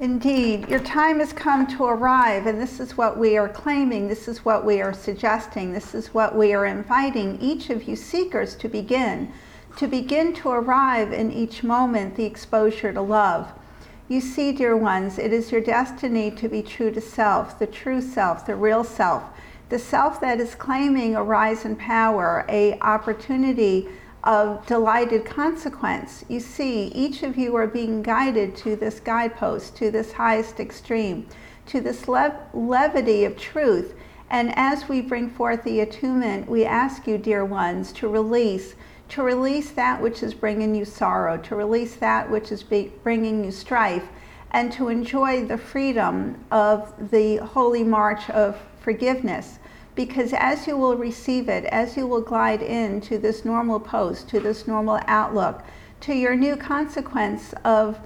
Indeed, your time has come to arrive, and this is what we are claiming, this is what we are suggesting, this is what we are inviting each of you seekers to begin to arrive in each moment, the exposure to love. You see, dear ones, it is your destiny to be true to self, the true self, the real self, the self that is claiming a rise in power, a opportunity of delighted consequence. You see, each of you are being guided to this guidepost, to this highest extreme, to this levity of truth. And as we bring forth the attunement, we ask you, dear ones, to release that which is bringing you sorrow, to release that which is bringing you strife, and to enjoy the freedom of the holy march of forgiveness. Because as you will receive it, as you will glide into this normal post, to this normal outlook, to your new consequence of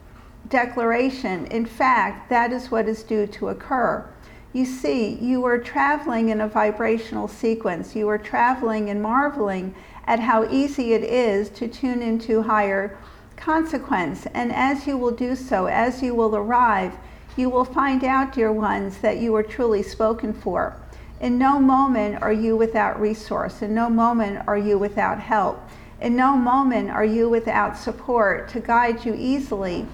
declaration, in fact, that is what is due to occur. You see, you are traveling in a vibrational sequence. You are traveling and marveling at how easy it is to tune into higher consequence. And as you will do so, as you will arrive, you will find out, dear ones, that you are truly spoken for. In no moment are you without resource. In no moment are you without help. In no moment are you without support to guide you easily,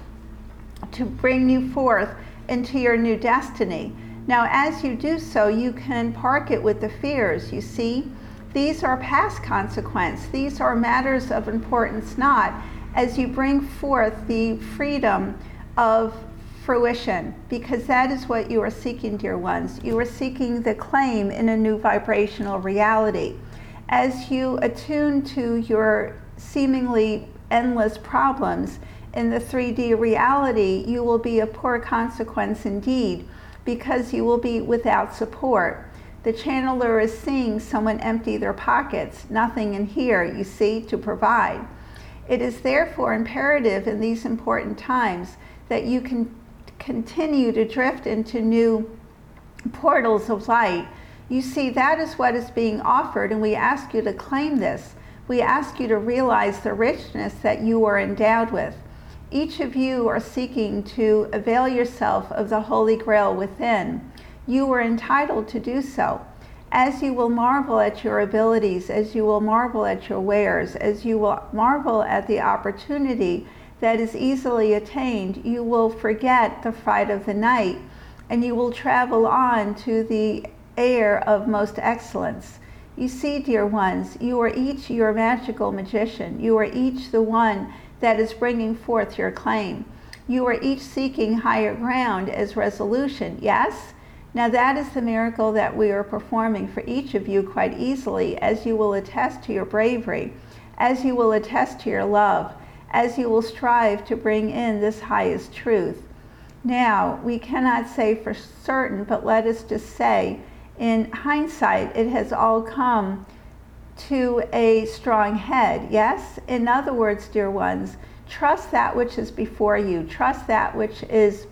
to bring you forth into your new destiny. Now, as you do so, you can park it with the fears. You see, these are past consequence. These are matters of importance not, as you bring forth the freedom of fruition, because that is what you are seeking, dear ones. You are seeking the claim in a new vibrational reality. As you attune to your seemingly endless problems in the 3D reality, you will be a poor consequence indeed, because you will be without support. The channeler is seeing someone empty their pockets, nothing in here, you see, to provide. It is therefore imperative in these important times that you can continue to drift into new portals of light. You see, that is what is being offered, and we ask you to claim this. We ask you to realize the richness that you are endowed with. Each of you are seeking to avail yourself of the Holy Grail within. You are entitled to do so. As you will marvel at your abilities, as you will marvel at your wares, as you will marvel at the opportunity that is easily attained, you will forget the fright of the night, and you will travel on to the air of most excellence. You see, dear ones, you are each your magical magician. You are each the one that is bringing forth your claim. You are each seeking higher ground as resolution, yes? Now that is the miracle that we are performing for each of you quite easily, as you will attest to your bravery, as you will attest to your love, as you will strive to bring in this highest truth. Now, we cannot say for certain, but let us just say, in hindsight, it has all come to a strong head, yes? In other words, dear ones, trust that which is before you. Trust that which is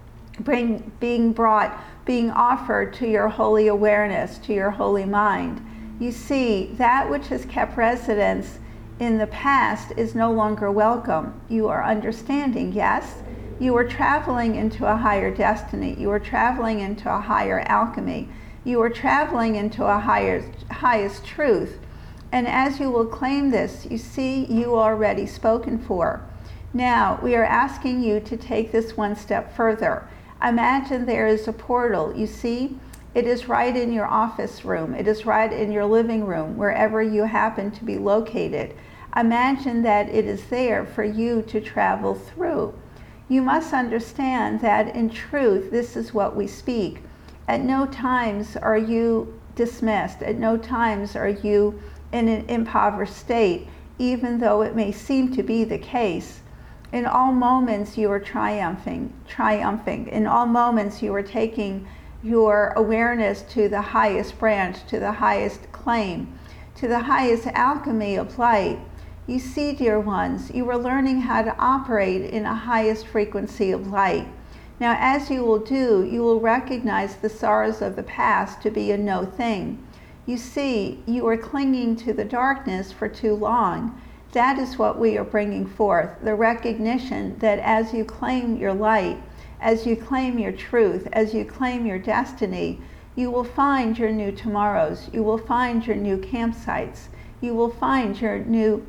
being offered to your holy awareness, to your holy mind. You see, that which has kept residence in the past is no longer welcome. You are understanding, yes? You are traveling into a higher destiny. You are traveling into a higher alchemy. You are traveling into a highest truth. And as you will claim this, you see, you are already spoken for. Now, we are asking you to take this one step further. Imagine there is a portal, you see? It is right in your office room. It is right in your living room, wherever you happen to be located. Imagine that it is there for you to travel through. You must understand that in truth, this is what we speak. At no times are you dismissed. At no times are you in an impoverished state, even though it may seem to be the case. In all moments you are triumphing. In all moments you are taking your awareness to the highest branch, to the highest claim, to the highest alchemy of light. You see, dear ones, you are learning how to operate in a highest frequency of light. Now, as you will do, you will recognize the sorrows of the past to be a no thing. You see, you are clinging to the darkness for too long. That is what we are bringing forth, the recognition that as you claim your light, as you claim your truth, as you claim your destiny, you will find your new tomorrows. You will find your new campsites. You will find your new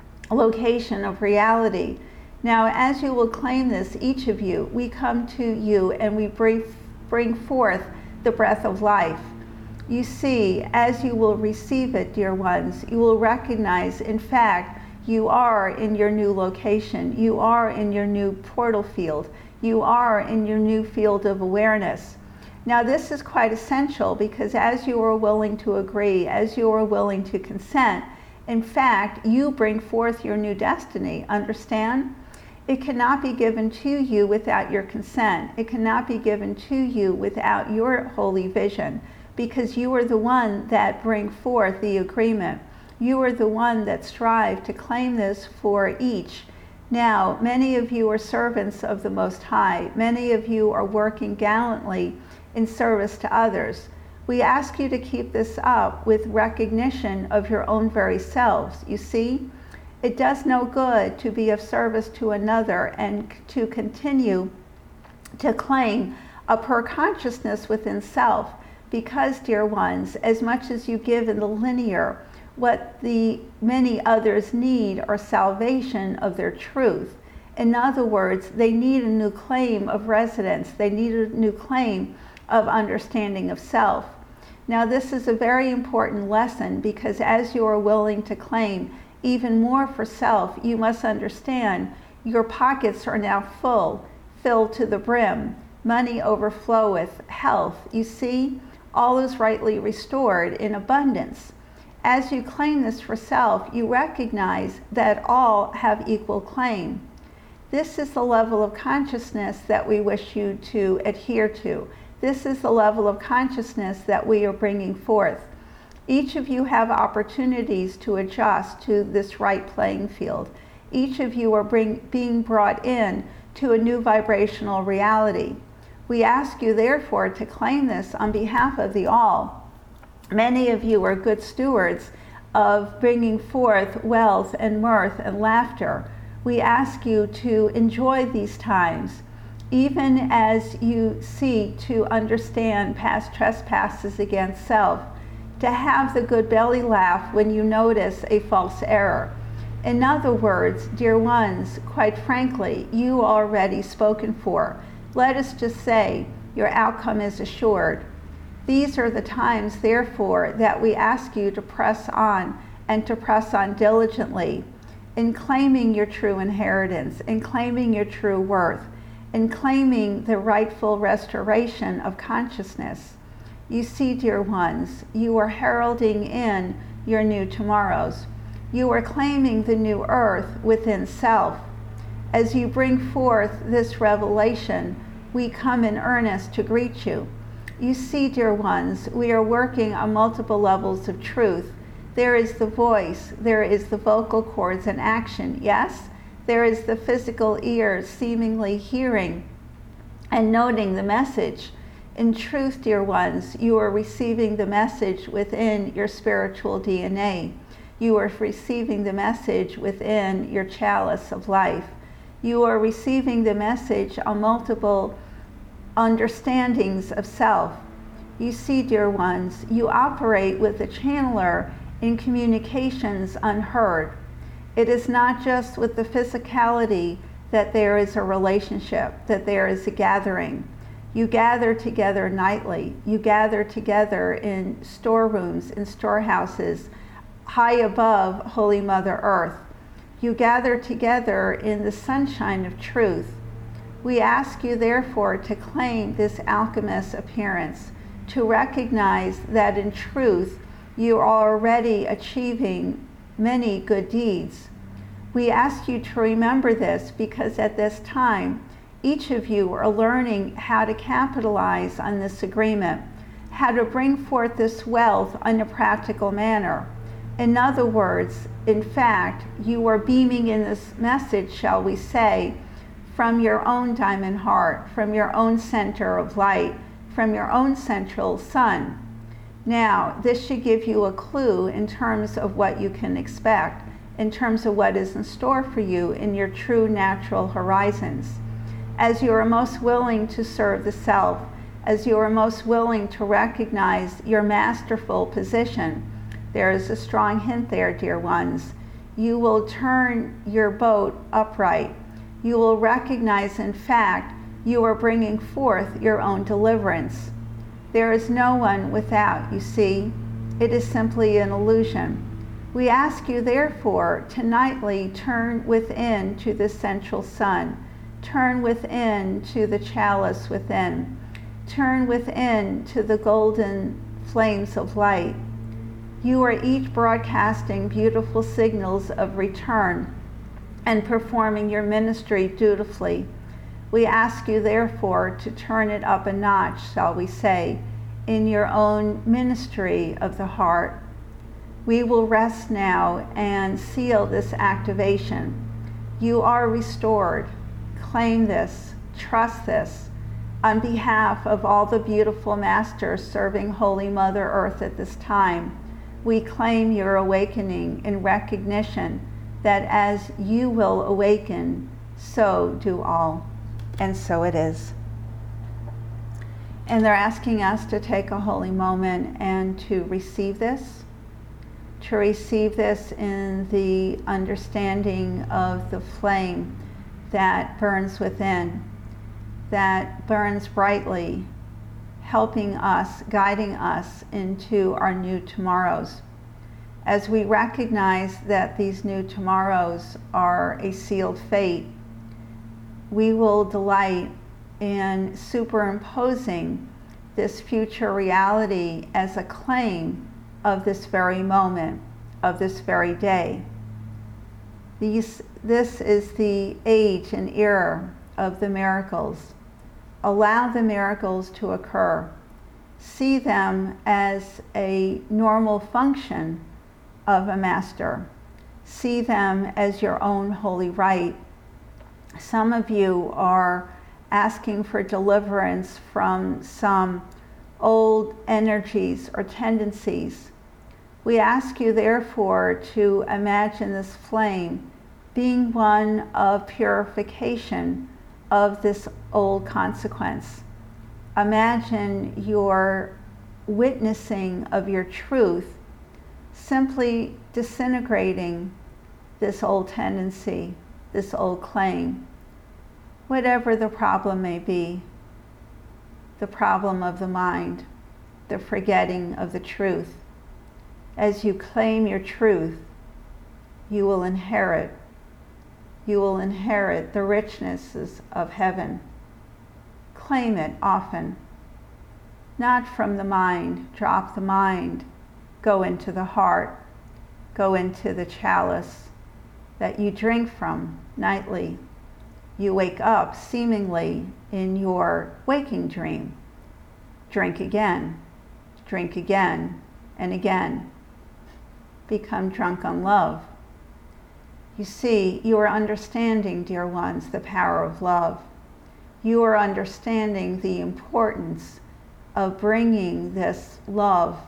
location of reality. Now, as you will claim this, each of you, we come to you and we bring forth the breath of life. You see, as you will receive it, dear ones, you will recognize, in fact, you are in your new location. You are in your new portal field. You are in your new field of awareness. Now, this is quite essential because as you are willing to agree, as you are willing to consent, in fact, you bring forth your new destiny. Understand? It cannot be given to you without your consent. It cannot be given to you without your holy vision, because you are the one that bring forth the agreement. You are the one that strive to claim this for each. Now, many of you are servants of the Most High. Many of you are working gallantly in service to others. We ask you to keep this up with recognition of your own very selves. You see, it does no good to be of service to another and to continue to claim a pure consciousness within self, because, dear ones, as much as you give in the linear, what the many others need are salvation of their truth. In other words, they need a new claim of residence. They need a new claim of understanding of self. Now, this is a very important lesson, because as you are willing to claim even more for self, you must understand your pockets are now filled to the brim. Money overfloweth, health, you see, all is rightly restored in abundance. As you claim this for self, you recognize that all have equal claim. This is the level of consciousness that we wish you to adhere to. This is the level of consciousness that we are bringing forth. Each of you have opportunities to adjust to this right playing field. Each of you are being brought in to a new vibrational reality. We ask you, therefore, to claim this on behalf of the all. Many of you are good stewards of bringing forth wealth and mirth and laughter. We ask you to enjoy these times, even as you seek to understand past trespasses against self, to have the good belly laugh when you notice a false error. In other words, dear ones, quite frankly, you are already spoken for. Let us just say your outcome is assured. These are the times, therefore, that we ask you to press on, and to press on diligently in claiming your true inheritance, in claiming your true worth, in claiming the rightful restoration of consciousness. You see, dear ones, you are heralding in your new tomorrows. You are claiming the new earth within self. As you bring forth this revelation, we come in earnest to greet you. You see, dear ones, we are working on multiple levels of truth. There is the voice, there is the vocal cords in action, yes? There is the physical ears seemingly hearing and noting the message. In truth, dear ones, you are receiving the message within your spiritual DNA. You are receiving the message within your chalice of life. You are receiving the message on multiple understandings of self. You see, dear ones, you operate with a channeler in communications unheard. It is not just with the physicality that there is a relationship, that there is a gathering. You gather together nightly. You gather together in storerooms, in storehouses, high above Holy Mother Earth. You gather together in the sunshine of truth. We ask you, therefore, to claim this alchemist's appearance, to recognize that in truth you are already achieving many good deeds. We ask you to remember this, because at this time, each of you are learning how to capitalize on this agreement, how to bring forth this wealth in a practical manner. In other words, in fact, you are beaming in this message, shall we say, from your own diamond heart, from your own center of light, from your own central sun. Now, this should give you a clue in terms of what you can expect, in terms of what is in store for you in your true natural horizons. as you are most willing to serve the self, as you are most willing to recognize your masterful position. There is a strong hint there, dear ones. You will turn your boat upright. You will recognize, in fact, you are bringing forth your own deliverance. There is no one without, you see. It is simply an illusion. We ask you, therefore, to nightly turn within to the central sun. Turn within to the chalice within. Turn within to the golden flames of light. You are each broadcasting beautiful signals of return and performing your ministry dutifully. We ask you, therefore, to turn it up a notch, shall we say, in your own ministry of the heart. We will rest now and seal this activation. You are restored. Claim this, trust this. On behalf of all the beautiful masters serving Holy Mother Earth at this time, we claim your awakening in recognition that as you will awaken, so do all. And so it is. And they're asking us to take a holy moment and to receive this in the understanding of the flame that burns within, that burns brightly, helping us, guiding us into our new tomorrows. As we recognize that these new tomorrows are a sealed fate, we will delight in superimposing this future reality as a claim of this very moment, of this very day. This is the age and era of the miracles. Allow the miracles to occur. See them as a normal function of a master. See them as your own holy right. Some of you are asking for deliverance from some old energies or tendencies. We ask you, therefore, to imagine this flame being one of purification of this old consequence. Imagine your witnessing of your truth simply disintegrating this old tendency, this old claim, whatever the problem may be, the problem of the mind, the forgetting of the truth. As you claim your truth, you will inherit the richnesses of heaven. Claim it often. Not from the mind, drop the mind, go into the heart, go into the chalice that you drink from nightly. You wake up seemingly in your waking dream. Drink again, and again. Become drunk on love. You see, you are understanding, dear ones, the power of love. You are understanding the importance of bringing this love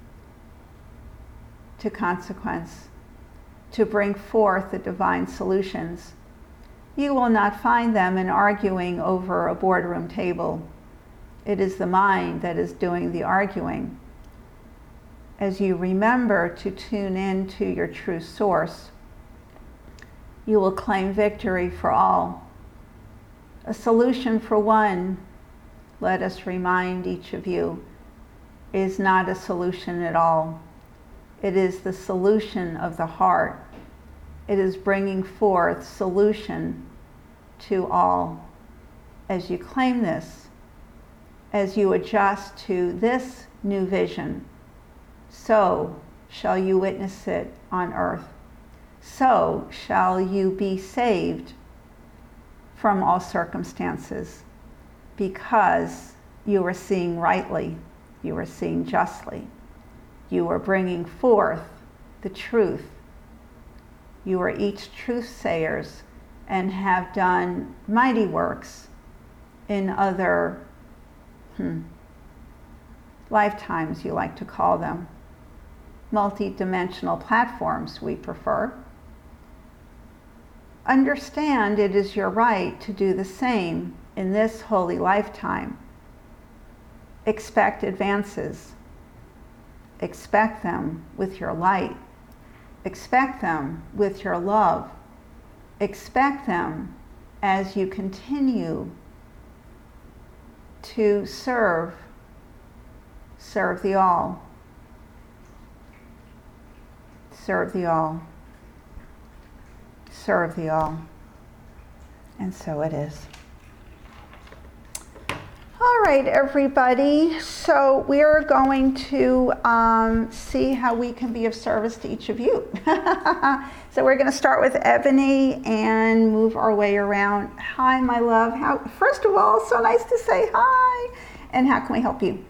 to consequence, to bring forth the divine solutions. You will not find them in arguing over a boardroom table. It is the mind that is doing the arguing. As you remember to tune in to your true source, you will claim victory for all. A solution for one, let us remind each of you, is not a solution at all. It is the solution of the heart. It is bringing forth solution to all. As you claim this, as you adjust to this new vision, so shall you witness it on earth. So shall you be saved from all circumstances, because you are seeing rightly, you are seeing justly, you are bringing forth the truth. You are each truth-sayers and have done mighty works in other lifetimes, you like to call them. Multi-dimensional platforms, we prefer. Understand it is your right to do the same in this holy lifetime. Expect advances. Expect them with your light. Expect them with your love. Expect them as you continue to serve the all. Serve the all. Serve the all. And so it is. All right, everybody. So we're going to see how we can be of service to each of you. So we're going to start with Ebony and move our way around. Hi, my love. First of all, so nice to say hi. And how can we help you?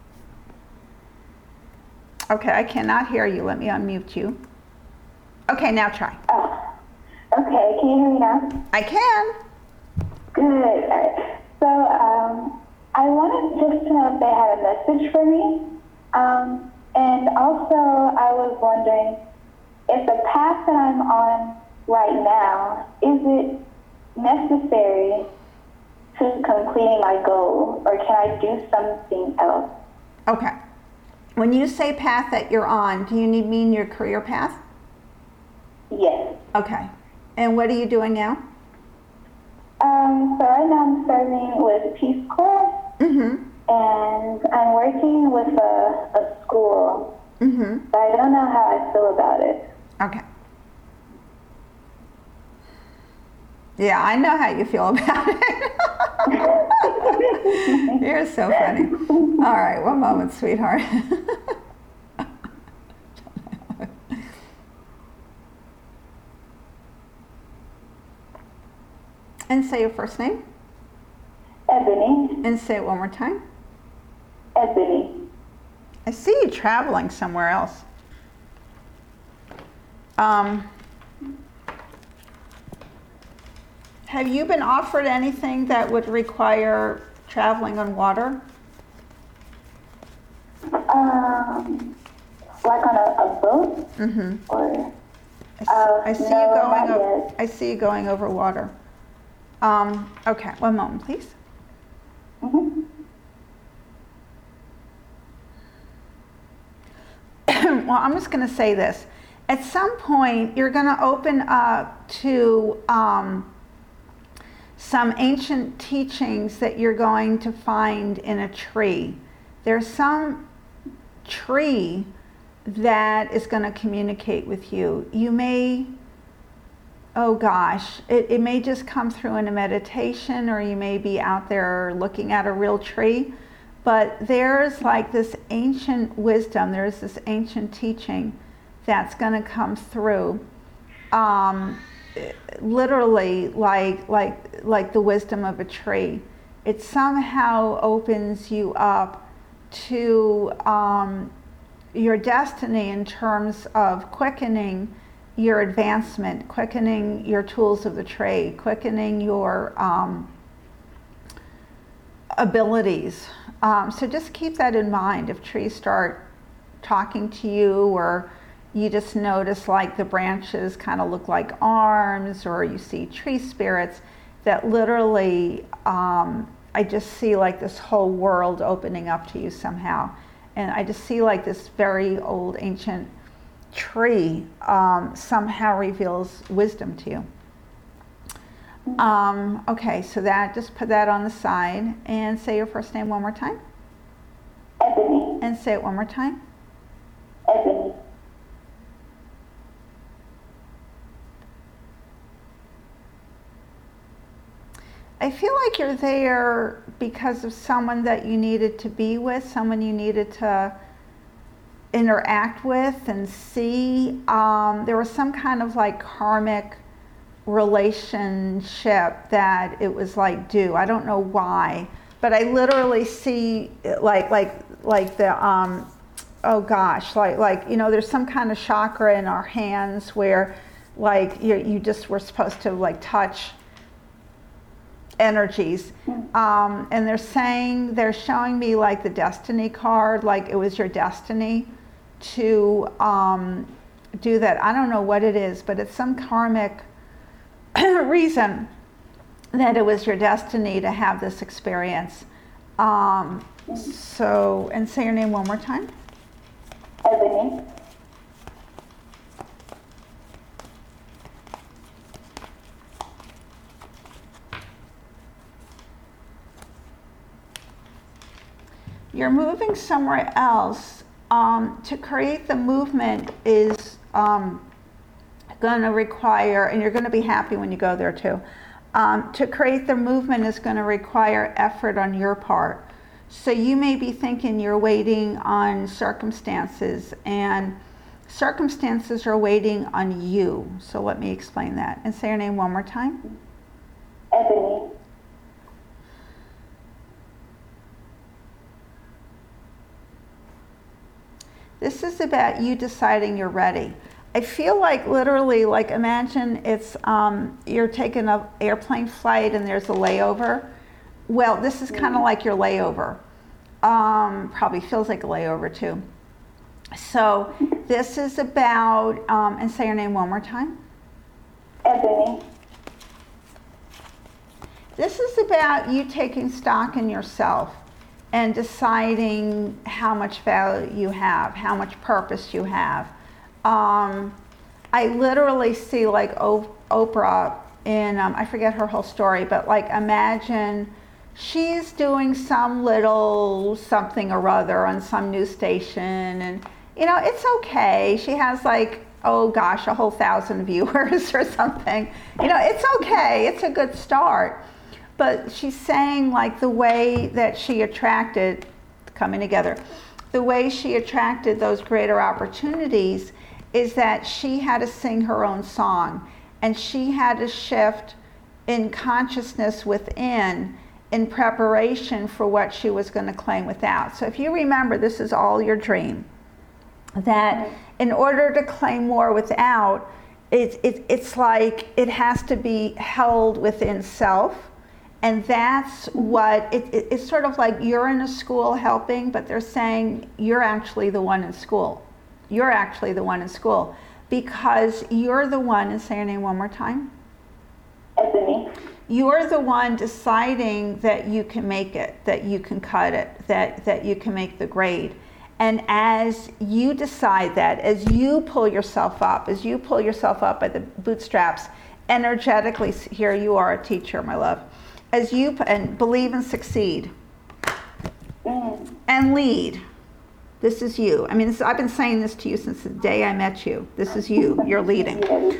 Okay, I cannot hear you. Let me unmute you. Okay, now try. Oh, okay. Can you hear me now? I can. Good. All right. So, I wanted just to know if they had a message for me. And also, I was wondering if the path that I'm on right now, is it necessary to completing my goal, or can I do something else? Okay. When you say path that you're on, do you mean your career path? Yes. Okay. And what are you doing now? So right now I'm serving with Peace Corps. Mm-hmm. And I'm working with a school, Mm-hmm. but I don't know how I feel about it. Okay. Yeah, I know how you feel about it. You're so funny. All right, one moment, sweetheart. And say your first name. Ebony. And say it one more time. Ebony. I see you traveling somewhere else. Have you been offered anything that would require traveling on water? Like on a boat? Mm-hmm. Or I see no, you going not over. yet. I see you going over water. Okay, one moment, please. Mm-hmm. Well, I'm just going to say this. At some point, you're going to open up to some ancient teachings that you're going to find in a tree. There's some tree that is going to communicate with you. You may, oh gosh, it may just come through in a meditation, or you may be out there looking at a real tree. But there's like this ancient wisdom, there's this ancient teaching that's going to come through, literally like the wisdom of a tree. It somehow opens you up to your destiny in terms of quickening your advancement, quickening your tools of the trade, quickening your abilities. So just keep that in mind. If trees start talking to you, or you just notice like the branches kind of look like arms, or you see tree spirits, that literally I just see like this whole world opening up to you somehow. And I just see like this very old ancient tree somehow reveals wisdom to you. Okay, so that, just put that on the side and say your first name one more time. Ebony. And say it one more time. Ebony. I feel like you're there because of someone that you needed to be with, someone you needed to interact with and see. There was some kind of like karmic relationship that it was like due. I don't know why, but I literally see like the oh gosh, like you know, there's some kind of chakra in our hands where like you just were supposed to like touch energies, and they're showing me like the destiny card, like it was your destiny to do that. I don't know what it is, but it's some karmic reason that it was your destiny to have this experience. And say your name one more time. Ebony. You're moving somewhere else. To create the movement is going to require, and you're going to be happy when you go there too, to create the movement is going to require effort on your part. So you may be thinking you're waiting on circumstances, and circumstances are waiting on you. So let me explain that. And say your name one more time. Ebony. This is about you deciding you're ready. I feel like literally, like imagine it's you're taking an airplane flight and there's a layover. Well, this is kind of like your layover. Probably feels like a layover too. So this is about, and say your name one more time. Ebony. This is about you taking stock in yourself and deciding how much value you have, how much purpose you have. I literally see like Oprah in, I forget her whole story, but like imagine she's doing some little something or other on some news station, and you know, it's okay. She has like, oh gosh, a whole 1,000 viewers or something. You know, it's okay, it's a good start. But she's saying like the way that she attracted, coming together, the way she attracted those greater opportunities is that she had to sing her own song, and she had to shift in consciousness within in preparation for what she was going to claim without. So if you remember, this is all your dream, that in order to claim more without, it's like it has to be held within self. And that's what, it's sort of like you're in a school helping, but they're saying you're actually the one in school. You're actually the one in school because you're the one, and say your name one more time. Ebony. You're the one deciding that you can make it, that you can cut it, that you can make the grade. And as you decide that, as you pull yourself up by the bootstraps, energetically, here you are a teacher, my love. As you and believe and succeed and lead. This is you. I mean, I've been saying this to you since the day I met you. This is you. You're leading.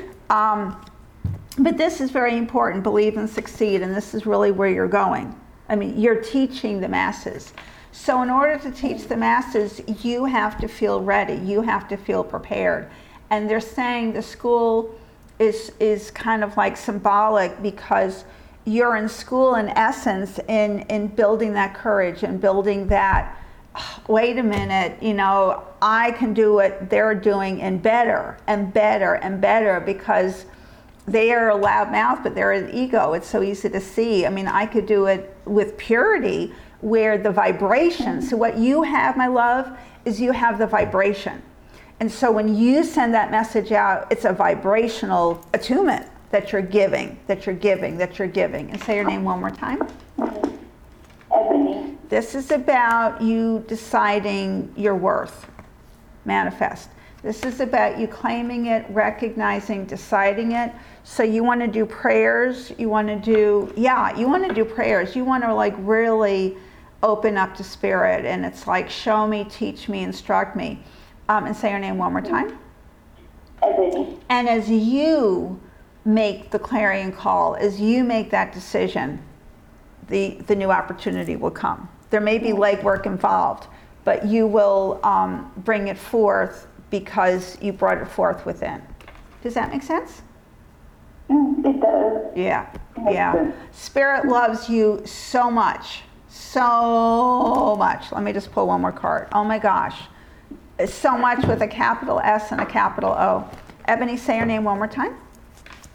But this is very important. Believe and succeed, and this is really where you're going. I mean, you're teaching the masses. So in order to teach the masses, you have to feel ready. You have to feel prepared. And they're saying the school is kind of like symbolic because you're in school in essence in building that courage and building that, wait a minute, you know, I can do what they're doing and better and better and better, because they are a loud mouth, but they're an ego. It's so easy to see. I mean, I could do it with purity, where the vibration, so what you have, my love, is you have the vibration. And so when you send that message out, it's a vibrational attunement that you're giving, that you're giving, that you're giving. And say your name one more time. Ebony. This is about you deciding your worth. Manifest. This is about you claiming it, recognizing, deciding it. So you want to do prayers. You want to do, you want to do prayers. You want to like really open up to spirit. And it's like, show me, teach me, instruct me. And say your name one more time. Ebony. And as you make the clarion call, as you make that decision, the new opportunity will come. There may be legwork involved, but you will bring it forth because you brought it forth within. Does that make sense? It does. Yeah, Makes yeah. sense. Spirit loves you so much, so much. Let me just pull one more card. Oh my gosh. So much with a capital S and a capital O. Ebony, say your name one more time.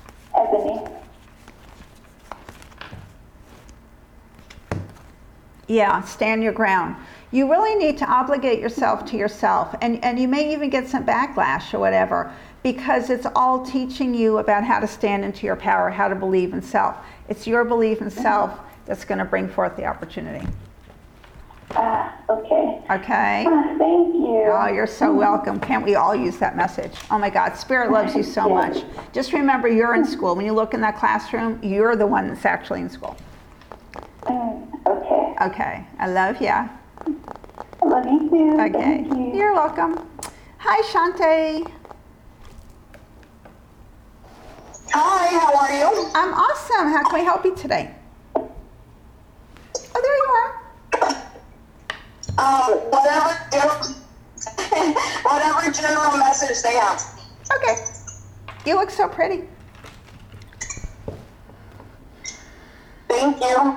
Ebony. Yeah, stand your ground. You really need to obligate yourself to yourself, and you may even get some backlash or whatever, because it's all teaching you about how to stand into your power, how to believe in self. It's your belief in self that's going to bring forth the opportunity. Okay. Okay? Thank you. Oh, you're so welcome. Can't we all use that message? Oh my God, Spirit loves you so much. Just remember, you're in school. When you look in that classroom, you're the one that's actually in school. Okay. Okay, I love ya. I love you too. Okay, Thank you. you're welcome. Hi, Shante. Hi, how are you? I'm awesome. How can we help you today? Oh, there you are. Whatever general message they have. Okay. You look so pretty. Thank you.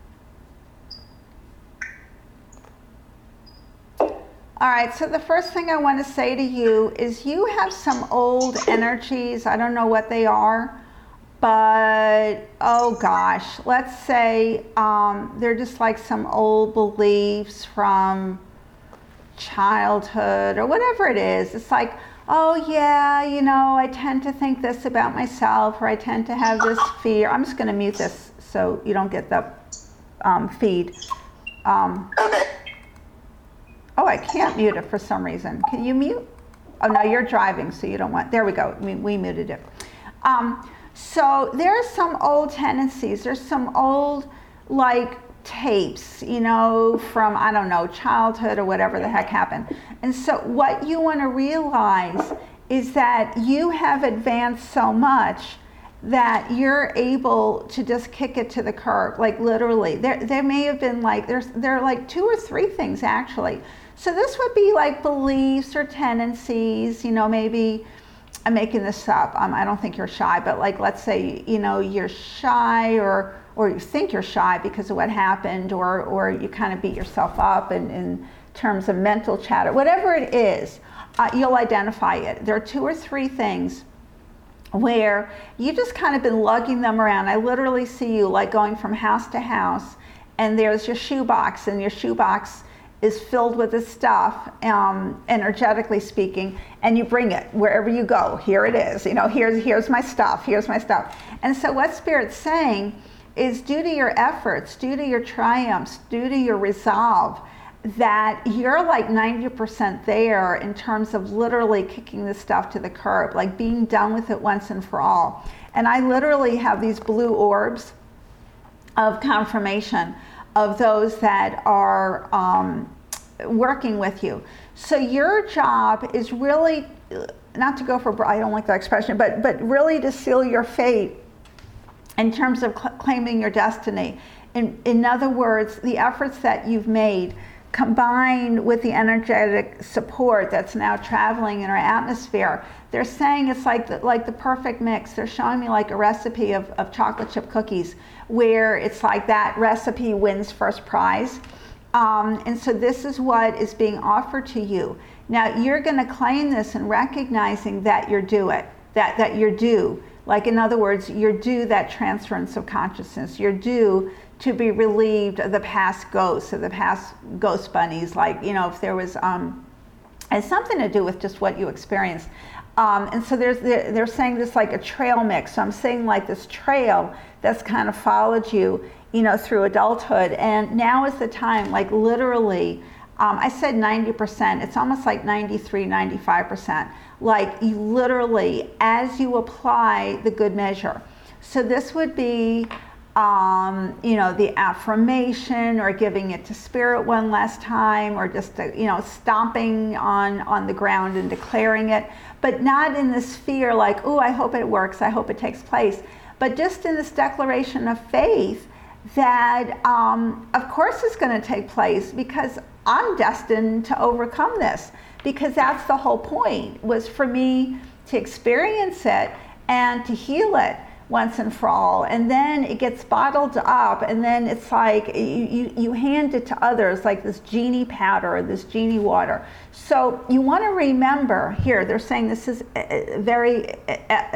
All right, so the first thing I want to say to you is you have some old energies. I don't know what they are, but oh gosh, let's say they're just like some old beliefs from childhood or whatever it is. It's like, oh yeah, you know, I tend to think this about myself, or I tend to have this fear. I'm just going to mute this so you don't get the feed. Okay. Oh, I can't mute it for some reason. Can you mute? Oh no, you're driving, so you don't want. There we go. We muted it. So there are some old tendencies. There's some old like tapes, you know, from, I don't know, childhood or whatever the heck happened. And so what you want to realize is that you have advanced so much that you're able to just kick it to the curb, like literally. There may have been like, there are like 2 or 3 things actually. So this would be like beliefs or tendencies, you know, maybe, I'm making this up, I don't think you're shy, but like let's say, you know, you're shy or you think you're shy because of what happened, or you kind of beat yourself up in terms of mental chatter, whatever it is, you'll identify it. There are 2 or 3 things where you just kind of been lugging them around. I literally see you like going from house to house, and there's your shoebox, and your shoebox is filled with this stuff, energetically speaking, and you bring it wherever you go. Here it is, you know, here's my stuff, here's my stuff. And so what Spirit's saying is, due to your efforts, due to your triumphs, due to your resolve, that you're like 90% there in terms of literally kicking this stuff to the curb, like being done with it once and for all. And I literally have these blue orbs of confirmation of those that are working with you. So your job is really, not to go for, I don't like that expression, but really to seal your fate in terms of claiming your destiny. In other words, the efforts that you've made, combined with the energetic support that's now traveling in our atmosphere, they're saying it's like the perfect mix. They're showing me like a recipe of chocolate chip cookies, where it's like that recipe wins first prize. And so this is what is being offered to you. Now you're going to claim this and recognizing that you're due it, that you're due. Like, in other words, you're due that transference of consciousness. You're due to be relieved of the past ghosts, of the past ghost bunnies. Like, you know, if there was, has something to do with just what you experienced. And so they're saying this like a trail mix. So I'm saying like this trail that's kind of followed you, you know, through adulthood. And now is the time, like literally, I said 90%, it's almost like 93, 95%. Like you literally, as you apply the good measure. So this would be, you know, the affirmation, or giving it to Spirit one last time, or just, you know, stomping on the ground and declaring it, but not in this fear like, oh, I hope it works, I hope it takes place, but just in this declaration of faith that, of course it's going to take place, because I'm destined to overcome this, because that's the whole point, was for me to experience it and to heal it once and for all. And then it gets bottled up, and then it's like you hand it to others, like this genie powder or this genie water. So you want to remember, here they're saying this is very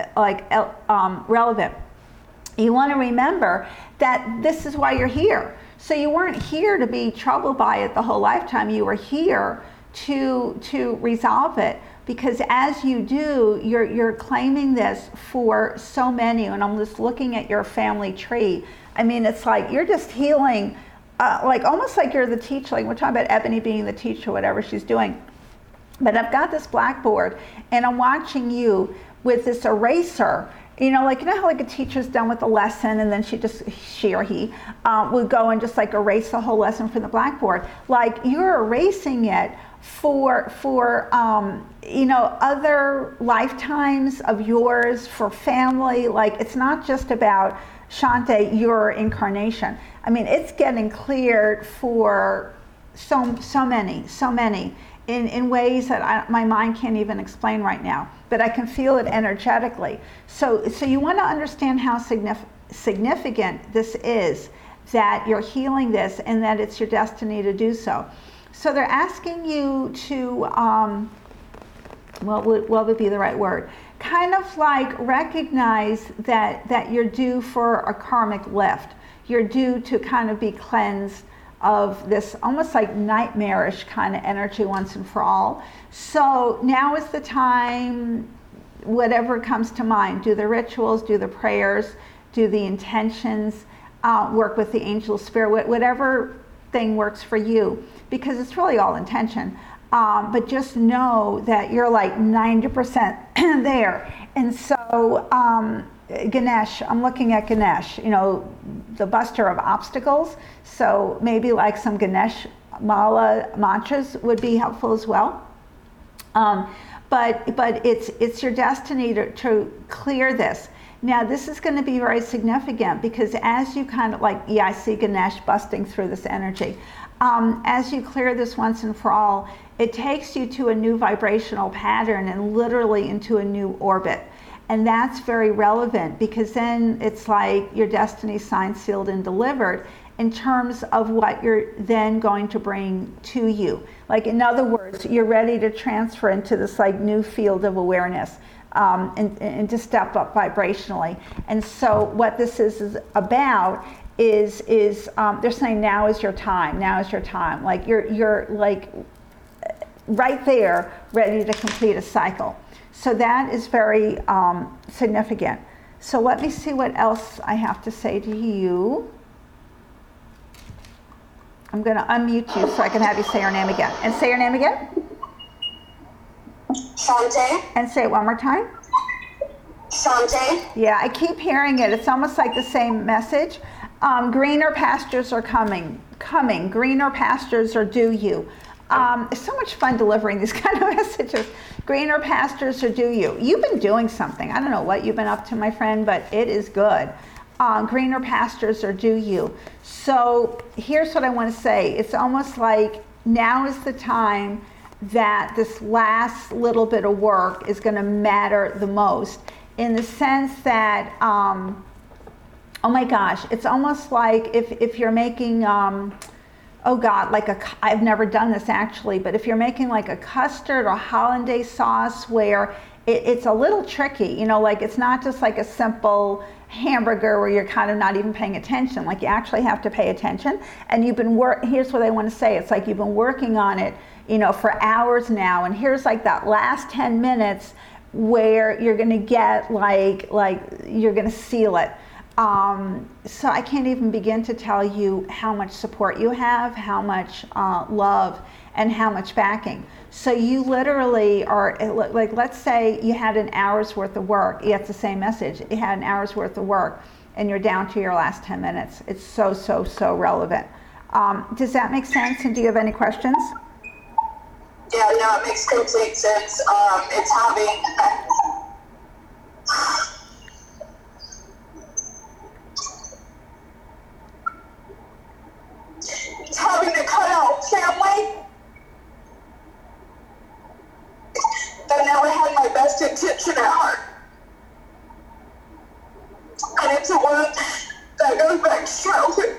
relevant. You want to remember that this is why you're here. So you weren't here to be troubled by it the whole lifetime. You were here to resolve it, because as you do, you're claiming this for so many. And I'm just looking at your family tree. I mean, it's like you're just healing, like almost like you're the teacher. Like we're talking about Ebony being the teacher, whatever she's doing. But I've got this blackboard, and I'm watching you with this eraser. You know how like a teacher's done with the lesson, and then she or he would go and just like erase the whole lesson from the blackboard. Like you're erasing it for other lifetimes of yours, for family. Like it's not just about Shante, your incarnation. I mean, it's getting cleared for so many in ways that my mind can't even explain right now, but I can feel it energetically. So you want to understand how significant this is, that you're healing this and that it's your destiny to do so. So they're asking you to, what would be the right word? Kind of like recognize that you're due for a karmic lift. You're due to kind of be cleansed of this almost like nightmarish kind of energy once and for all. So now is the time, whatever comes to mind, do the rituals, do the prayers, do the intentions, work with the angel spirit, whatever thing works for you, because it's really all intention. But just know that you're like 90% there. And so Ganesh, I'm looking at Ganesh, the buster of obstacles. So maybe like some Ganesh mala mantras would be helpful as well. But it's your destiny to clear this. Now this is going to be very significant, because as you kind of like, I see Ganesh busting through this energy. As you clear this once and for all, it takes you to a new vibrational pattern and literally into a new orbit. And that's very relevant, because then it's like your destiny signed, sealed, and delivered in terms of what you're then going to bring to you. Like in other words, you're ready to transfer into this like new field of awareness, and to step up vibrationally. And so what this is about is they're saying now is your time. Now is your time. Like you're like right there, ready to complete a cycle. So that is very significant. So let me see what else I have to say to you. I'm going to unmute you so I can have you say your name again. And say your name again. Shante. And say it one more time. Shante. Yeah, I keep hearing it. It's almost like the same message. Greener pastures are coming. Greener pastures are due you. It's so much fun delivering these kind of messages. Greener pastures are due you. You've been doing something. I don't know what you've been up to, my friend, but it is good. Greener pastures are due you. So here's what I want to say. It's almost like now is the time that this last little bit of work is going to matter the most, in the sense that, oh my gosh, it's almost like if you're making, oh God, I've never done this actually, but if you're making like a custard or hollandaise sauce where it's a little tricky, like it's not just like a simple hamburger where you're kind of not even paying attention. Like you actually have to pay attention. And you've been here's what I want to say. It's like you've been working on it, for hours now. And here's like that last 10 minutes where you're going to get like you're going to seal it. So I can't even begin to tell you how much support you have, how much love, and how much backing. So you literally are, like, let's say you had an hour's worth of work. It's the same message. You had an hour's worth of work and you're down to your last 10 minutes. It's so relevant. Does that make sense? And do you have any questions? Yeah, no, it makes complete sense. It's having to cut out family that never had my best intention at heart. And it's a word that goes back to childhood.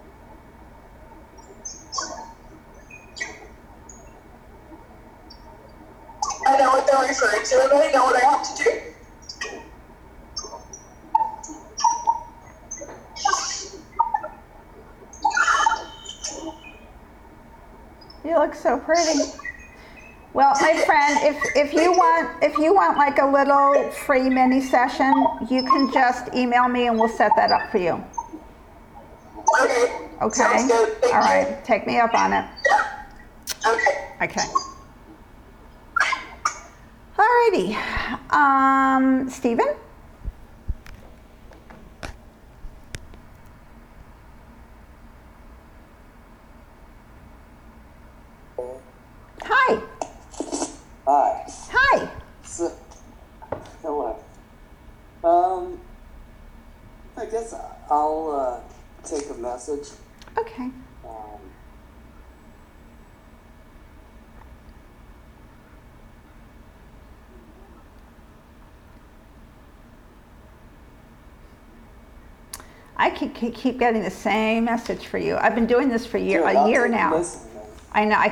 I know what they're referring to, and I know what I have to do. You look so pretty. Well, my friend, if you want like a little free mini session, you can just email me and we'll set that up for you. Okay. Okay? Sounds good. Thank All you. right. Take me up on it. Okay. Okay. Alrighty. Stephen? Hi. Hi. Hi. So, hello. I guess I'll take a message. Okay. I keep getting the same message for you. I've been doing this for a year now. I know.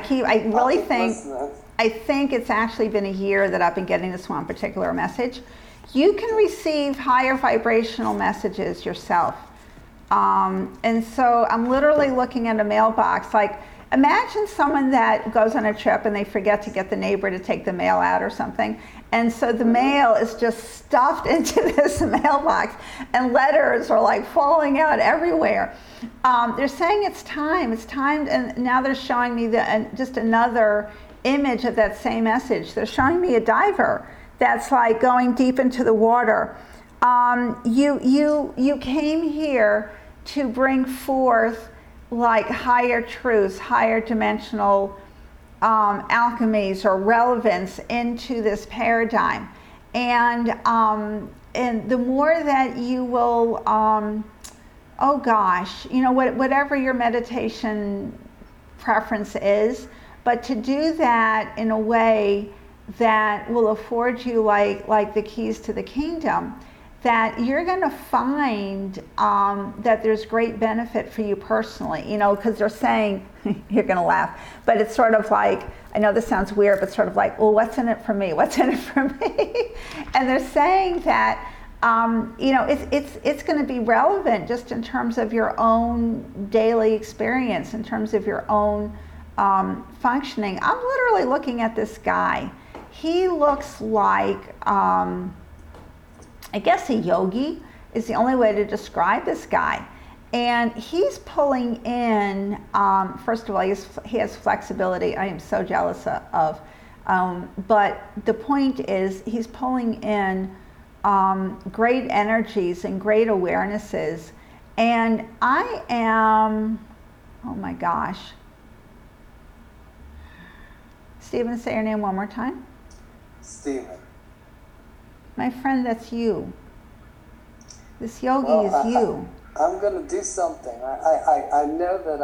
I think it's actually been a year that I've been getting this one particular message. You can receive higher vibrational messages yourself. And so I'm literally looking at a mailbox. Like, imagine someone that goes on a trip and they forget to get the neighbor to take the mail out or something. And so the mail is just stuffed into this mailbox and letters are like falling out everywhere. They're saying it's time, and now they're showing me just another image of that same message. They're showing me a diver that's like going deep into the water. You came here to bring forth like higher truths, higher dimensional alchemies or relevance into this paradigm, and the more that you will, oh gosh, whatever your meditation preference is, but to do that in a way that will afford you like the keys to the kingdom, that you're going to find that there's great benefit for you personally, because they're saying, you're going to laugh, but it's sort of like, I know this sounds weird, but sort of like, well, what's in it for me? What's in it for me? And they're saying that, it's going to be relevant just in terms of your own daily experience, in terms of your own functioning. I'm literally looking at this guy. He looks like, I guess a yogi is the only way to describe this guy. And he's pulling in, first of all, he has flexibility. I am so jealous of. But the point is, he's pulling in great energies and great awarenesses. And I am, oh my gosh. Stephen, say your name one more time. Stephen. My friend, that's you. This yogi is you. I'm going to do something. I know that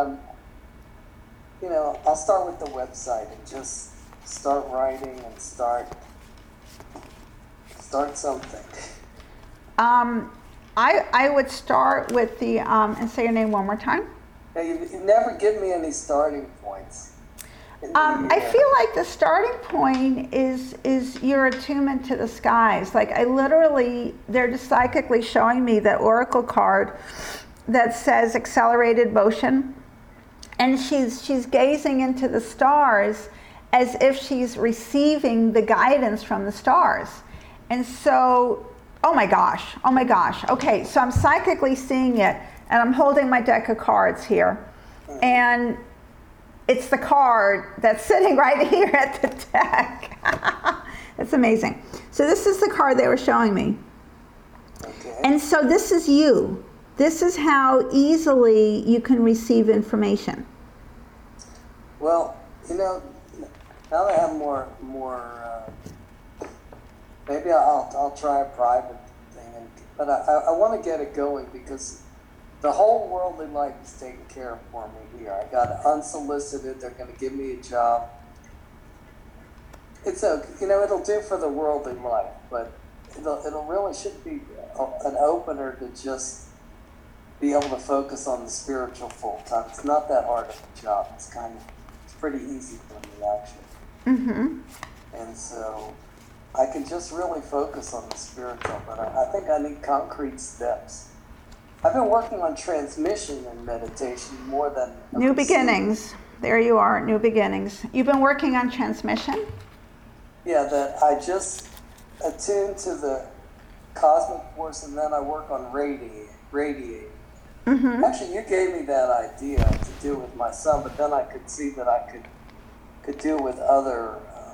I'll start with the website and just start writing and start something. I would start with the, and say your name one more time. Yeah, you never give me any starting points. I feel like the starting point is your attunement to the skies. Like they're just psychically showing me that oracle card that says accelerated motion, and she's gazing into the stars as if she's receiving the guidance from the stars. And so, oh my gosh, okay, so I'm psychically seeing it, and I'm holding my deck of cards here, and it's the card that's sitting right here at the deck. That's amazing. So this is the card they were showing me. Okay. And so this is you. This is how easily you can receive information. Well, now that I have more maybe I'll try a private thing, but I want to get it going because the whole worldly life is taken care of for me here. I got unsolicited. They're going to give me a job. It's it'll do for the worldly life, but it'll really should be an opener to just be able to focus on the spiritual full time. It's not that hard of a job. It's pretty easy for me actually. Mm-hmm. And so I can just really focus on the spiritual, but I think I need concrete steps. I've been working on transmission and meditation more than New beginnings. There you are, new beginnings. You've been working on transmission? Yeah, that I just attune to the cosmic force, and then I work on radiating. Mm-hmm. Actually, you gave me that idea to do with my son, but then I could see that I could do it with other.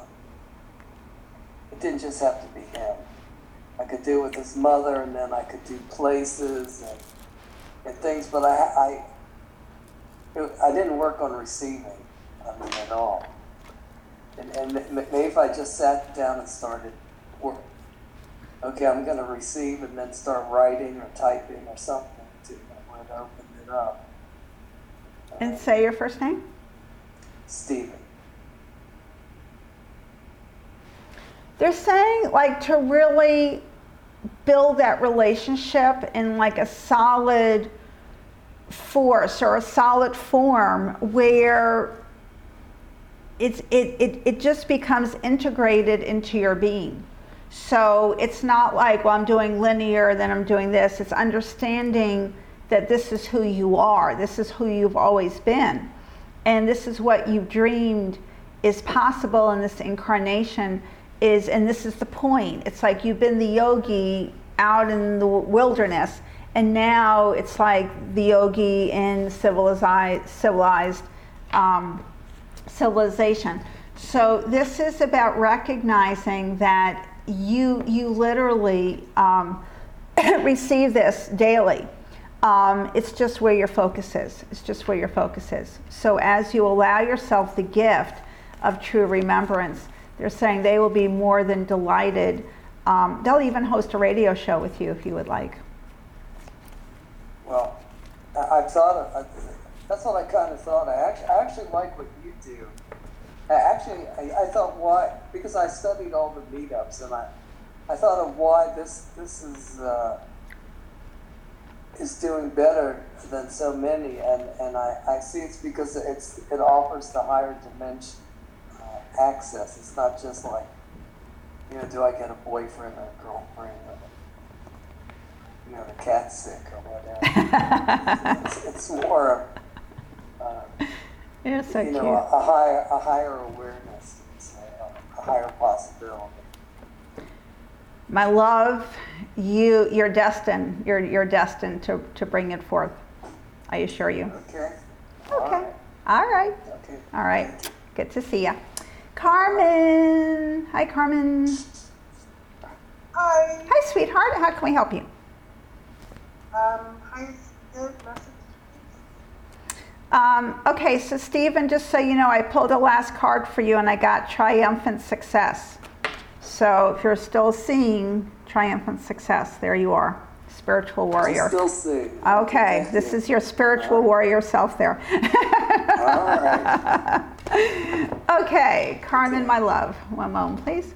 It didn't just have to be him. I could do it with his mother, and then I could do places and things. But I didn't work on receiving, at all. And maybe if I just sat down and started work. Okay, I'm going to receive, and then start writing or typing or something to open it up. And say your first name? Stephen. They're saying like to really build that relationship in like a solid force or a solid form where it just becomes integrated into your being. So it's not like, well, I'm doing linear, then I'm doing this. It's understanding that this is who you are. This is who you've always been. And this is what you've dreamed is possible in this incarnation is, and this is the point. It's like you've been the yogi out in the wilderness, and now it's like the yogi in civilization. So this is about recognizing that you literally receive this daily. It's just where your focus is. It's just where your focus is. So as you allow yourself the gift of true remembrance, they're saying they will be more than delighted. They'll even host a radio show with you if you would like. Well, I thought that's what I kind of thought. I actually like what you do. I thought why, because I studied all the meetups, and I thought of why this is doing better than so many, and I see it's because it offers the higher dimension access. It's not just like, do I get a boyfriend or a girlfriend, or, the cat's sick or whatever. it's more You're so cute. a higher awareness, a higher possibility. My love, you're destined. You're destined to bring it forth. I assure you. Okay. Okay. All right. Okay. All right. Good to see you. Carmen. Hi, Carmen. Hi. Hi, sweetheart. How can we help you? Hi, Steve. Message. Okay, so Stephen, just so you know, I pulled the last card for you and I got triumphant success. So if you're still seeing triumphant success, there you are, spiritual warrior. I'm still seeing. Okay, this is your spiritual warrior self there. All right. Okay, Carmen, my love, one moment, please.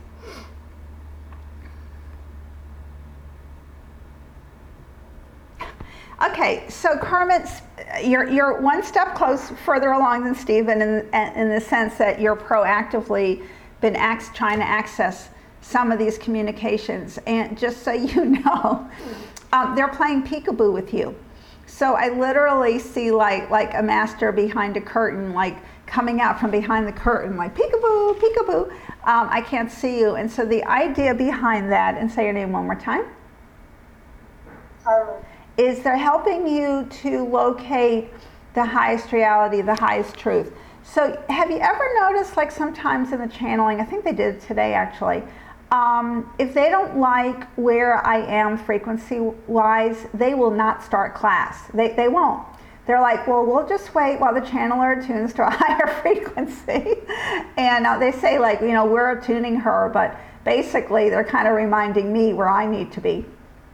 Okay, so Carmen, you're one step further along than Stephen in the sense that you're proactively been trying to access some of these communications. And just so you know, they're playing peekaboo with you. So I literally see like a master behind a curtain, like coming out from behind the curtain, like peekaboo, peekaboo. I can't see you. And so the idea behind that, and say your name one more time. Carmen. Is they're helping you to locate the highest reality, the highest truth. So have you ever noticed, like sometimes in the channeling, I think they did today actually, if they don't like where I am frequency-wise, they will not start class. They won't. They're like, well, we'll just wait while the channeler tunes to a higher frequency. And they say like, we're tuning her, but basically they're kind of reminding me where I need to be.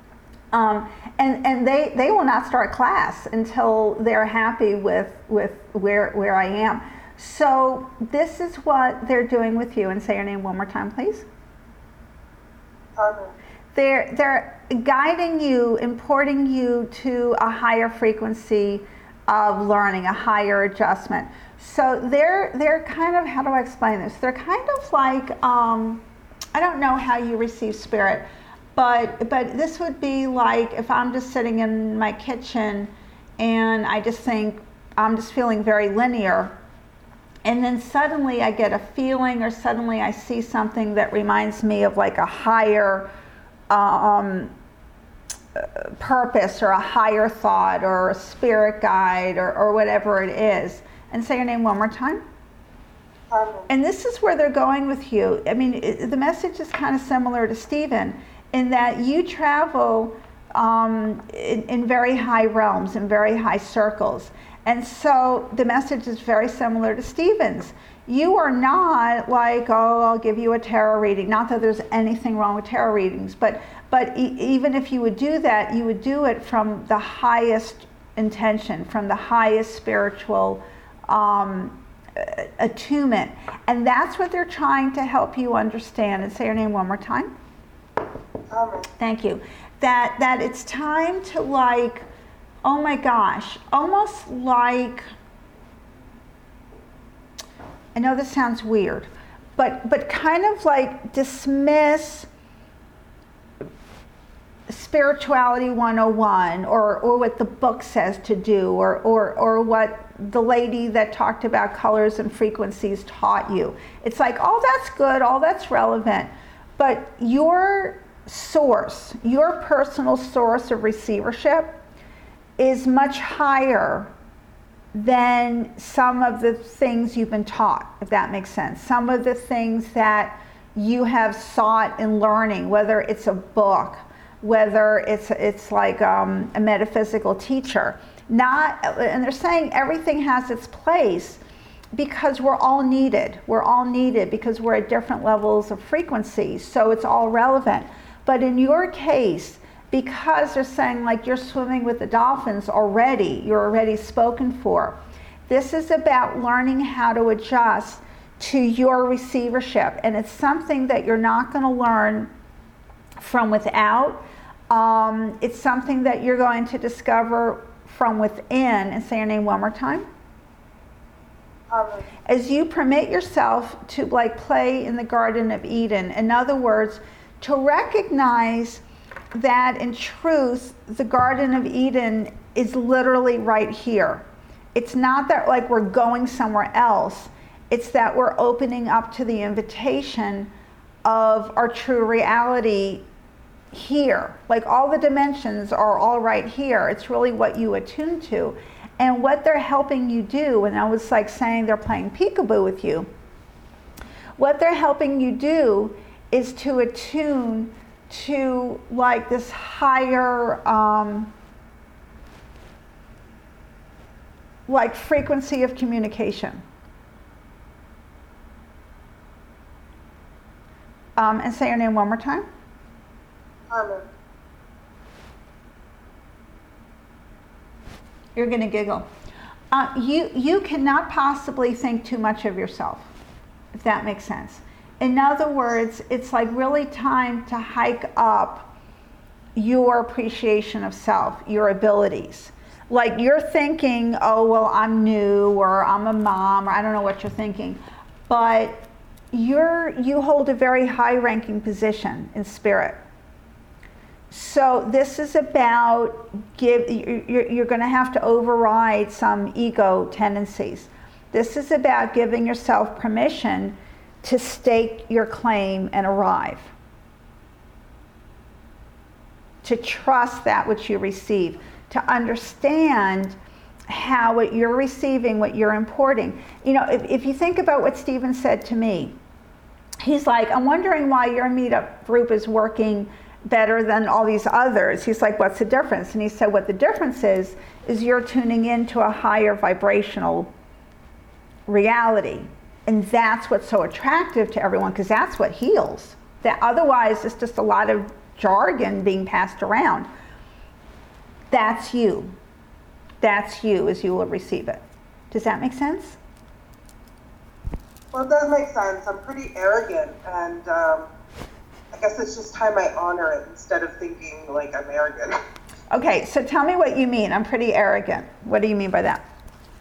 And they will not start class until they're happy with where I am. So this is what they're doing with you. And say your name one more time, please. Carmen. They're guiding you, importing you to a higher frequency of learning, a higher adjustment. So they're kind of, how do I explain this? They're kind of like, I don't know how you receive spirit, but this would be like if I'm just sitting in my kitchen and I just think I'm just feeling very linear. and then suddenly I get a feeling, or suddenly I see something that reminds me of like a higher purpose, or a higher thought, or a spirit guide, or whatever it is. And say your name one more time. Carmen. And this is where they're going with you. I mean, the message is kind of similar to Stephen in that you travel in very high realms, in very high circles. And so the message is very similar to Stephen's. You are not like, oh, I'll give you a tarot reading. Not that there's anything wrong with tarot readings, but even if you would do that, you would do it from the highest intention, from the highest spiritual attunement. And that's what they're trying to help you understand. And say your name one more time. Carmen. Thank you. That it's time to, like, oh my gosh, almost like, I know this sounds weird, but kind of like dismiss Spirituality 101, or what the book says to do, or what the lady that talked about colors and frequencies taught you. It's like, all that's good, all that's relevant, but your source, your personal source of receivership is much higher than some of the things you've been taught, if that makes sense. Some of the things that you have sought in learning, whether it's a book, whether it's like a metaphysical teacher. And they're saying everything has its place because we're all needed. We're all needed because we're at different levels of frequency, so it's all relevant. But in your case, because they're saying like you're swimming with the dolphins already, you're already spoken for. This is about learning how to adjust to your receivership. And it's something that you're not going to learn from without. It's something that you're going to discover from within. And say your name one more time. Carmen. As you permit yourself to like play in the Garden of Eden, in other words, to recognize that in truth, the Garden of Eden is literally right here. It's not that like we're going somewhere else. It's that we're opening up to the invitation of our true reality here. Like all the dimensions are all right here. It's really what you attune to. And what they're helping you do, and I was like saying they're playing peekaboo with you, what they're helping you do is to attune to like this higher like frequency of communication. And say your name one more time. Carmen. You're going to giggle. You cannot possibly think too much of yourself, if that makes sense. In other words, it's like really time to hike up your appreciation of self, your abilities. Like you're thinking, oh, well, I'm new, or I'm a mom, or I don't know what you're thinking. But you hold a very high-ranking position in spirit. So this is about you're going to have to override some ego tendencies. This is about giving yourself permission to stake your claim and arrive. To trust that which you receive. To understand how what you're receiving, what you're importing. You know, if you think about what Stephen said to me, he's like, I'm wondering why your meetup group is working better than all these others. He's like, what's the difference? And he said, what the difference is you're tuning into a higher vibrational reality. And that's what's so attractive to everyone, because that's what heals. That otherwise it's just a lot of jargon being passed around. That's you. That's you as you will receive it. Does that make sense? Well, it does make sense. I'm pretty arrogant, and I guess it's just time I honor it instead of thinking like I'm arrogant. Okay, so tell me what you mean. I'm pretty arrogant. What do you mean by that?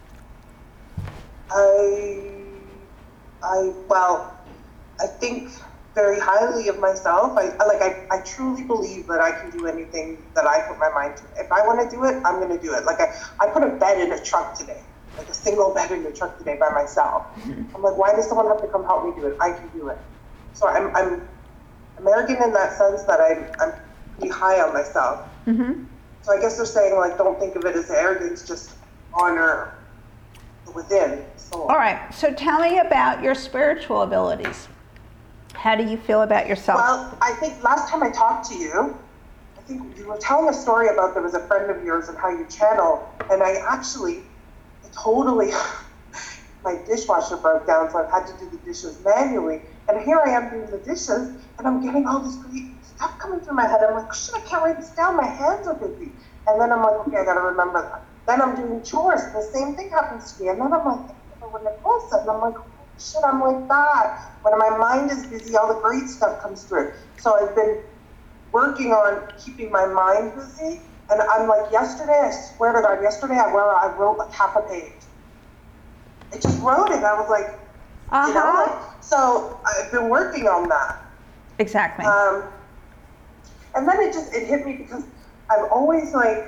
I think very highly of myself. I truly believe that I can do anything that I put my mind to. If I want to do it, I'm going to do it. Like I put a bed in a truck today. like a single bed in the truck today by myself. I'm like, why does someone have to come help me do it? I can do it. So I'm arrogant in that sense that I'm pretty high on myself. So I guess they're saying, like, don't think of it as arrogance, just honor within. Soul. All right, so tell me about your spiritual abilities. How do you feel about yourself? Well, I think last time I talked to you, I think you were telling a story about there was a friend of yours and how you channel, and I actually totally, my dishwasher broke down, so I've had to do the dishes manually, and here I am doing the dishes, and I'm getting all this great stuff coming through my head. I'm like, oh, shit, I can't write this down, my hands are busy. And then I'm like, okay, I gotta remember that. Then I'm doing chores, and the same thing happens to me, and then I'm like, when Nicole said, and I'm like, oh, shit, I'm like that. When my mind is busy, all the great stuff comes through. So I've been working on keeping my mind busy, and I'm like, yesterday, I swear to God, yesterday I wrote like half a page. I just wrote it, I was like, you know, like, so I've been working on that. Exactly. And then it hit me because I'm always like,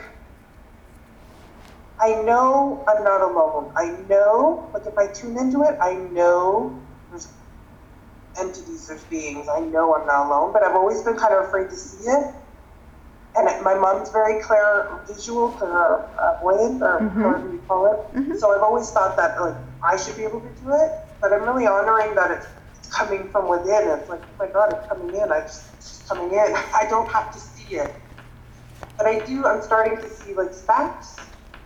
I know I'm not alone. I know, like if I tune into it, I know there's entities, there's beings. I know I'm not alone, but I've always been kind of afraid to see it. And my mom's very clairvoyant, or however you call it. So I've always thought that like I should be able to do it, but I'm really honoring that it's coming from within. It's like, oh my God, it's coming in. It's just coming in. I don't have to see it. But I'm starting to see like specks.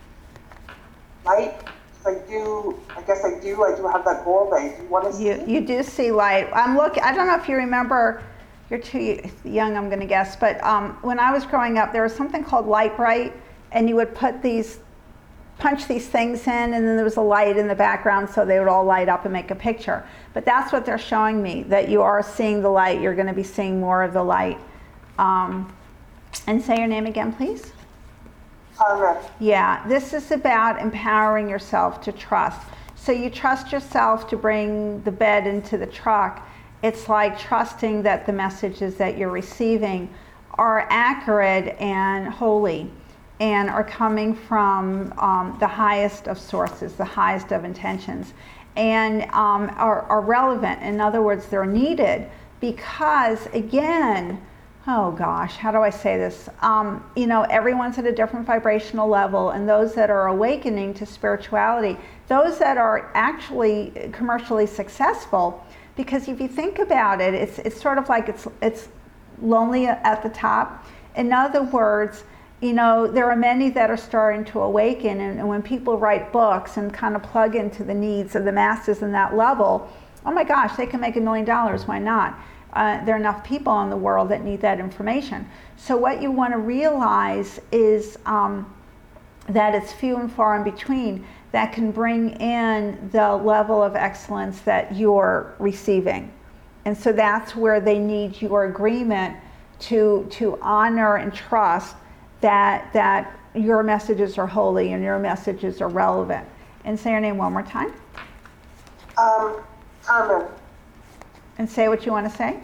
Light, I do have that goal that I do want to see. You do see light. I don't know if you remember, you're too young, I'm going to guess, but when I was growing up, there was something called Light Bright, and you would punch these things in, and then there was a light in the background, so they would all light up and make a picture. But that's what they're showing me, that you are seeing the light. You're going to be seeing more of the light. And say your name again, please. Yeah, this is about empowering yourself to trust. So you trust yourself to bring the bed into the truck. It's like trusting that the messages that you're receiving are accurate and holy and are coming from the highest of sources, the highest of intentions, and are relevant. In other words, they're needed because, again, oh gosh, how do I say this? You know, everyone's at a different vibrational level, and those that are awakening to spirituality, those that are actually commercially successful, because if you think about it, it's sort of like it's lonely at the top. In other words, you know, there are many that are starting to awaken, and when people write books and kind of plug into the needs of the masses in that level, oh my gosh, they can make $1 million, why not? There are enough people in the world that need that information. So what you want to realize is that it's few and far in between that can bring in the level of excellence that you're receiving. And so that's where they need your agreement to honor and trust that your messages are holy and your messages are relevant. And say your name one more time. Carmen. And say what you want to say.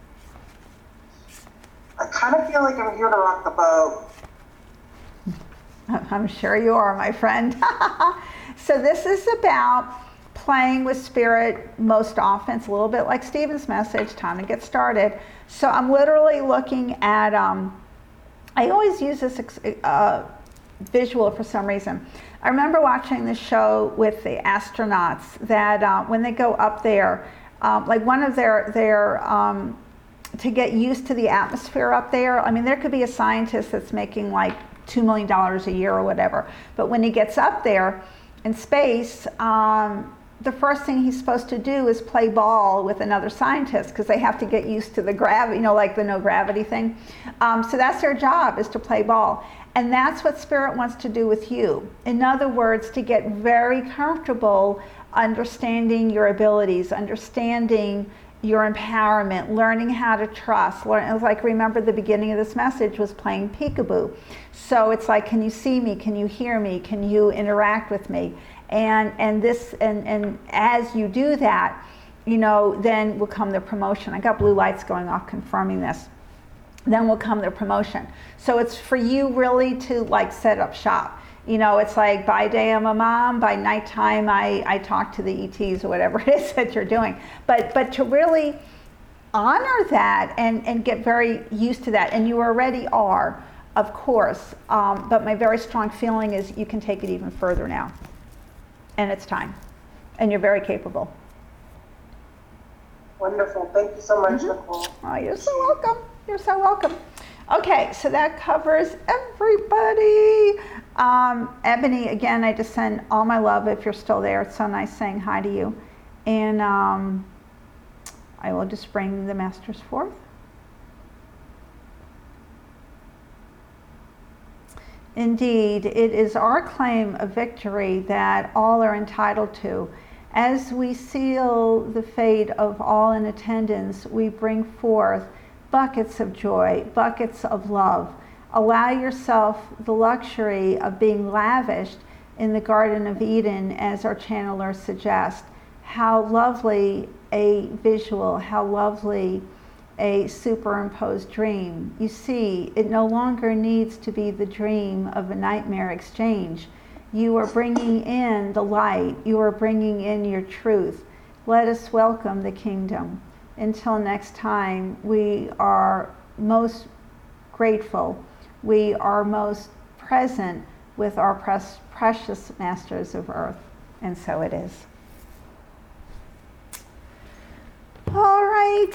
I kind of feel like I'm here to rock the boat. I'm sure you are, my friend. So this is about playing with spirit most often. It's a little bit like Stephen's message, time to get started. So I'm literally looking at, I always use this visual for some reason. I remember watching this show with the astronauts that when they go up there, like one of their to get used to the atmosphere up there, I mean, there could be a scientist that's making like $2 million a year or whatever, but when he gets up there in space, the first thing he's supposed to do is play ball with another scientist because they have to get used to the gravity, you know, like the no gravity thing. So that's their job, is to play ball. And that's what Spirit wants to do with you. In other words, to get very comfortable understanding your abilities, understanding your empowerment, learning how to trust. It was like, remember the beginning of this message was playing peekaboo. So it's like, can you see me? Can you hear me? Can you interact with me? And as you do that, you know, then will come the promotion. I got blue lights going off confirming this. Then will come the promotion. So it's for you really to like set up shop. You know, it's like by day I'm a mom, by nighttime I talk to the ETs or whatever it is that you're doing. But to really honor that and get very used to that, and you already are, of course, but my very strong feeling is you can take it even further now. And it's time. And you're very capable. Wonderful. Thank you so much, Nicole. Oh, you're so welcome. You're so welcome. Okay, so that covers everybody. Ebony, again, I just send all my love if you're still there. It's so nice saying hi to you. And I will just bring the masters forth. Indeed, it is our claim of victory that all are entitled to. As we seal the fate of all in attendance, we bring forth buckets of joy, buckets of love. Allow yourself the luxury of being lavished in the Garden of Eden, as our channeler suggests. How lovely a visual, how lovely a superimposed dream. You see, it no longer needs to be the dream of a nightmare exchange. You are bringing in the light. You are bringing in your truth. Let us welcome the kingdom. Until next time, we are most grateful. We are most present with our precious masters of earth. And so it is. All right.